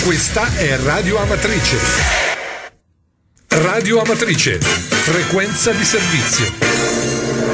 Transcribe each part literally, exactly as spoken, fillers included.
Questa è Radio Amatrice. Radio Amatrice, frequenza di servizio.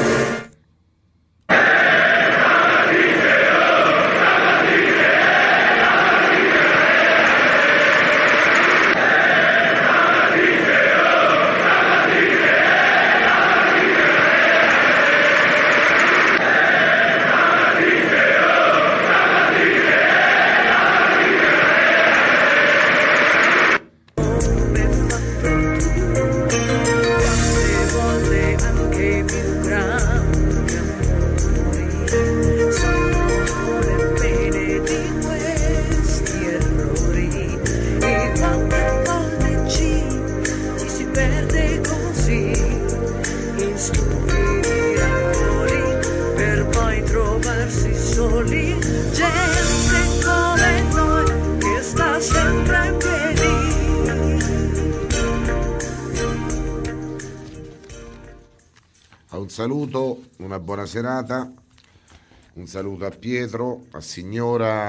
Saluto, una buona serata, un saluto a Pietro, a Signora,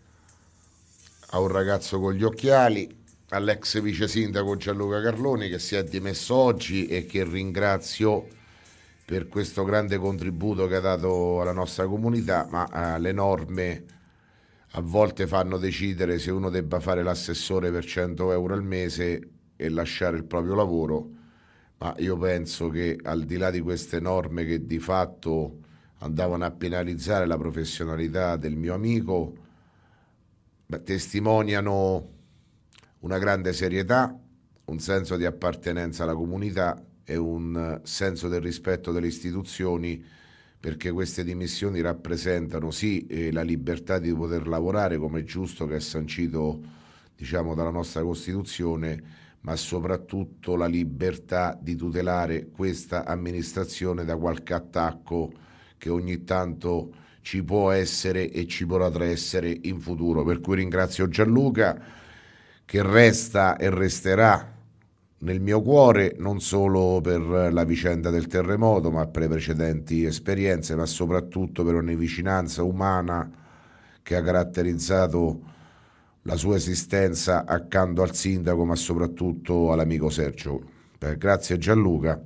a un ragazzo con gli occhiali, all'ex vice sindaco Gianluca Carloni che si è dimesso oggi e che ringrazio per questo grande contributo che ha dato alla nostra comunità, ma eh, le norme a volte fanno decidere se uno debba fare l'assessore per cento euro al mese e lasciare il proprio lavoro. Ma io penso che al di là di queste norme che di fatto andavano a penalizzare la professionalità del mio amico, beh, testimoniano una grande serietà, un senso di appartenenza alla comunità e un senso del rispetto delle istituzioni, perché queste dimissioni rappresentano sì eh, la libertà di poter lavorare come è giusto, che è sancito, diciamo, dalla nostra Costituzione, ma soprattutto la libertà di tutelare questa amministrazione da qualche attacco che ogni tanto ci può essere e ci potrà essere in futuro. Per cui ringrazio Gianluca, che resta e resterà nel mio cuore non solo per la vicenda del terremoto, ma per le precedenti esperienze, ma soprattutto per una vicinanza umana che ha caratterizzato la sua esistenza accanto al sindaco, ma soprattutto all'amico Sergio. Eh, grazie Gianluca.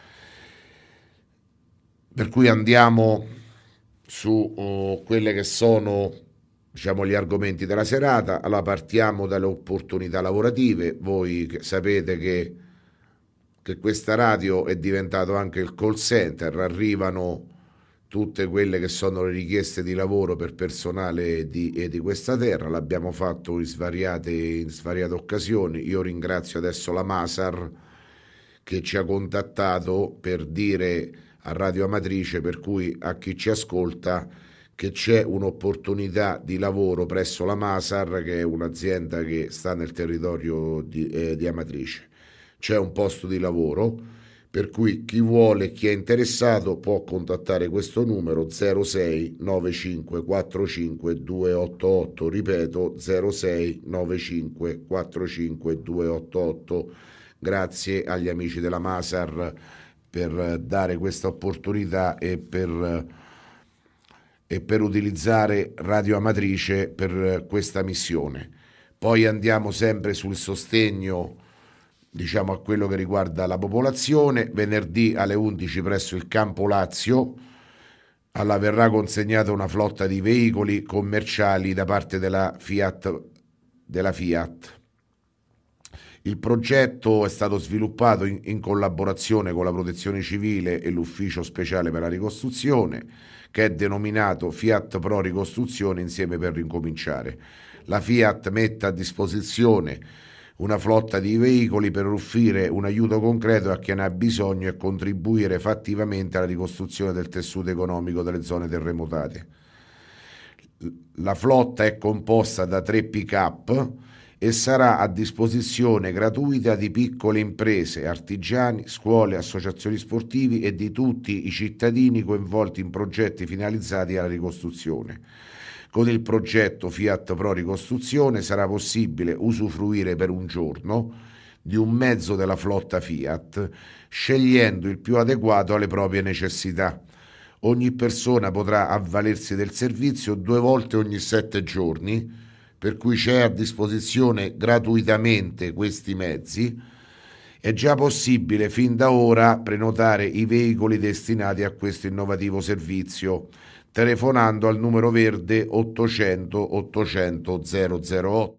Per cui andiamo su uh, quelle che sono, diciamo, gli argomenti della serata. Allora partiamo dalle opportunità lavorative. Voi sapete che, che questa radio è diventato anche il call center, arrivano tutte quelle che sono le richieste di lavoro per personale di, eh, di questa terra. L'abbiamo fatto in svariate, in svariate occasioni. Io ringrazio adesso la Masar che ci ha contattato per dire a Radio Amatrice, per cui a chi ci ascolta, che c'è un'opportunità di lavoro presso la Masar, che è un'azienda che sta nel territorio di, eh, di Amatrice. C'è un posto di lavoro, per cui chi vuole, chi è interessato può contattare questo numero zero sei nove cinque quattro cinque due otto otto, ripeto zero sei nove cinque quattro cinque due otto otto. Grazie agli amici della Masar per dare questa opportunità e per, e per utilizzare Radio Amatrice per questa missione. Poi andiamo sempre sul sostegno, diciamo, a quello che riguarda la popolazione. Venerdì alle undici presso il Campo Lazio alla verrà consegnata una flotta di veicoli commerciali da parte della Fiat, della Fiat. Il progetto è stato sviluppato in, in collaborazione con la Protezione Civile e l'Ufficio Speciale per la Ricostruzione, che è denominato Fiat Pro Ricostruzione Insieme per Rincominciare. La Fiat mette a disposizione una flotta di veicoli per offrire un aiuto concreto a chi ne ha bisogno e contribuire fattivamente alla ricostruzione del tessuto economico delle zone terremotate. La flotta è composta da tre pick-up e sarà a disposizione gratuita di piccole imprese, artigiani, scuole, associazioni sportivi e di tutti i cittadini coinvolti in progetti finalizzati alla ricostruzione. Con il progetto Fiat Pro Ricostruzione sarà possibile usufruire per un giorno di un mezzo della flotta Fiat, scegliendo il più adeguato alle proprie necessità. Ogni persona potrà avvalersi del servizio due volte ogni sette giorni per cui c'è a disposizione gratuitamente questi mezzi. È già possibile fin da ora prenotare i veicoli destinati a questo innovativo servizio telefonando al numero verde ottocento ottocento zero zero otto.